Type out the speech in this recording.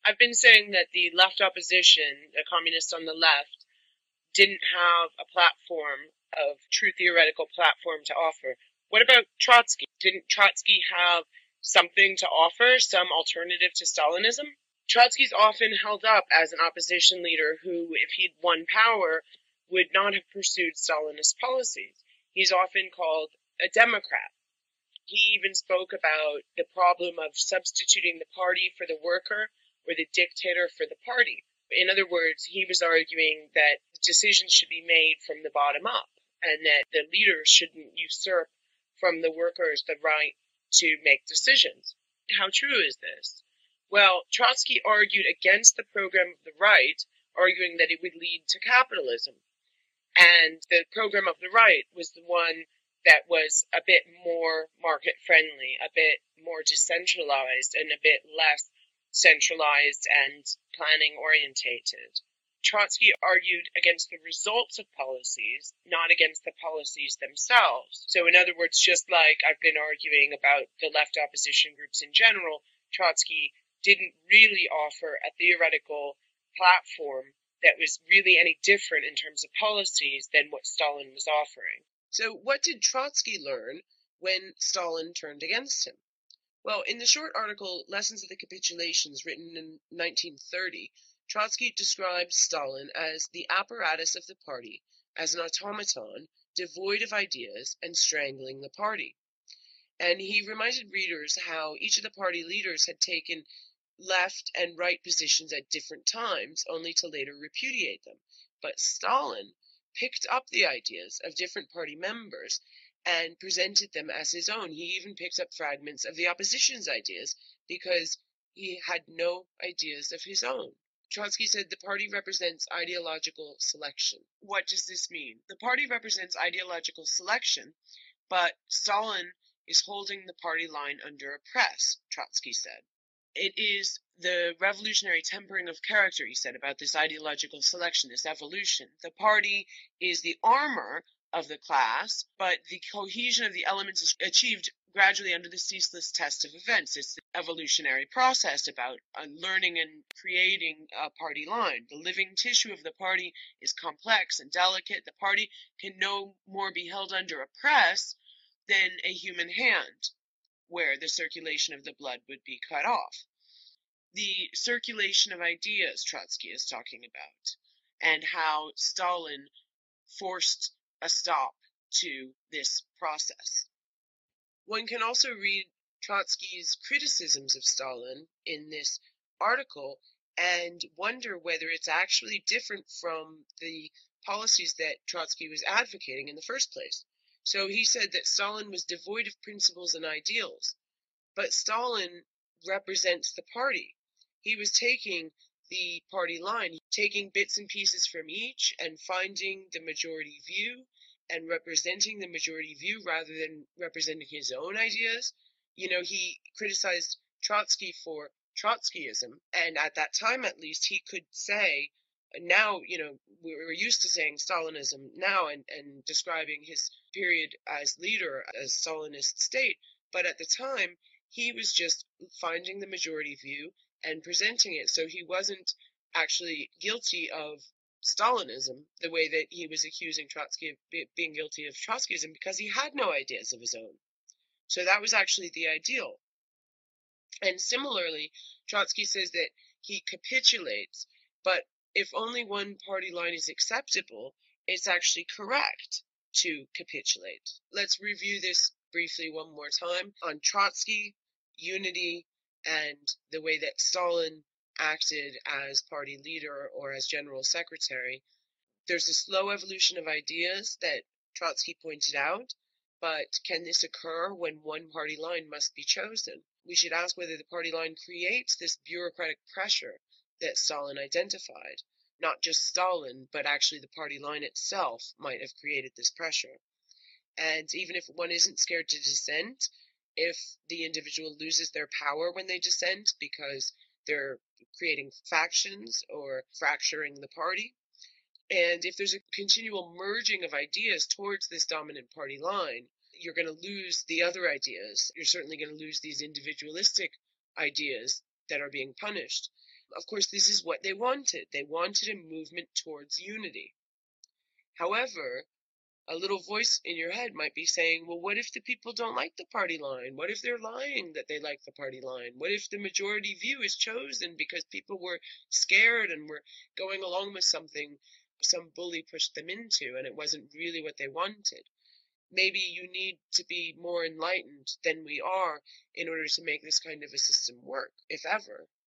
I've been saying that the left opposition, the communists on the left, didn't have a platform of true theoretical platform to offer. What about Trotsky? Didn't Trotsky have something to offer, some alternative to Stalinism? Trotsky's often held up as an opposition leader who, if he'd won power, would not have pursued Stalinist policies. He's often called a Democrat. He even spoke about the problem of substituting the party for the worker or the dictator for the party. In other words, he was arguing that decisions should be made from the bottom up and that the leaders shouldn't usurp from the workers the right to make decisions. How true is this? Well, Trotsky argued against the program of the right, arguing that it would lead to capitalism. And the program of the right was the one that was a bit more market-friendly, a bit more decentralized, and a bit less centralized and planning-orientated. Trotsky argued against the results of policies, not against the policies themselves. So in other words, just like I've been arguing about the left opposition groups in general, Trotsky didn't really offer a theoretical platform that was really any different in terms of policies than what Stalin was offering. So what did Trotsky learn when Stalin turned against him? Well, in the short article Lessons of the Capitulations, written in 1930, Trotsky described Stalin as the apparatus of the party, as an automaton, devoid of ideas and strangling the party. And he reminded readers how each of the party leaders had taken left and right positions at different times, only to later repudiate them. But Stalin picked up the ideas of different party members and presented them as his own. He even picked up fragments of the opposition's ideas because he had no ideas of his own. Trotsky said the party represents ideological selection. What does this mean? The party represents ideological selection, but Stalin is holding the party line under a press, Trotsky said. It is the revolutionary tempering of character, he said, about this ideological selection, this evolution. The party is the armor of the class, but the cohesion of the elements is achieved gradually under the ceaseless test of events. It's the evolutionary process about learning and creating a party line. The living tissue of the party is complex and delicate. The party can no more be held under a press than a human hand, where the circulation of the blood would be cut off. The circulation of ideas Trotsky is talking about, and how Stalin forced a stop to this process. One can also read Trotsky's criticisms of Stalin in this article and wonder whether it's actually different from the policies that Trotsky was advocating in the first place. So he said that Stalin was devoid of principles and ideals, but Stalin represents the party. He was taking the party line, taking bits and pieces from each and finding the majority view and representing the majority view rather than representing his own ideas. He criticized Trotsky for Trotskyism, and at that time at least he could say, now, we're used to saying Stalinism now and describing his period as leader, as Stalinist state, but at the time he was just finding the majority view and presenting it, so he wasn't actually guilty of Stalinism the way that he was accusing Trotsky of being guilty of Trotskyism, because he had no ideas of his own. So that was actually the ideal. And similarly, Trotsky says that he capitulates, but if only one party line is acceptable, it's actually correct to capitulate. Let's review this briefly one more time on Trotsky, unity, and the way that Stalin acted as party leader or as general secretary. There's a slow evolution of ideas that Trotsky pointed out, but can this occur when one party line must be chosen? We should ask whether the party line creates this bureaucratic pressure that Stalin identified. Not just Stalin, but actually the party line itself might have created this pressure. And even if one isn't scared to dissent, if the individual loses their power when they dissent because they're creating factions or fracturing the party, and if there's a continual merging of ideas towards this dominant party line, you're going to lose the other ideas. You're certainly going to lose these individualistic ideas that are being punished. of course, this is what they wanted. They wanted a movement towards unity. However, a little voice in your head might be saying, well, what if the people don't like the party line? What if they're lying that they like the party line? What if the majority view is chosen because people were scared and were going along with something some bully pushed them into, and it wasn't really what they wanted? Maybe you need to be more enlightened than we are in order to make this kind of a system work, if ever.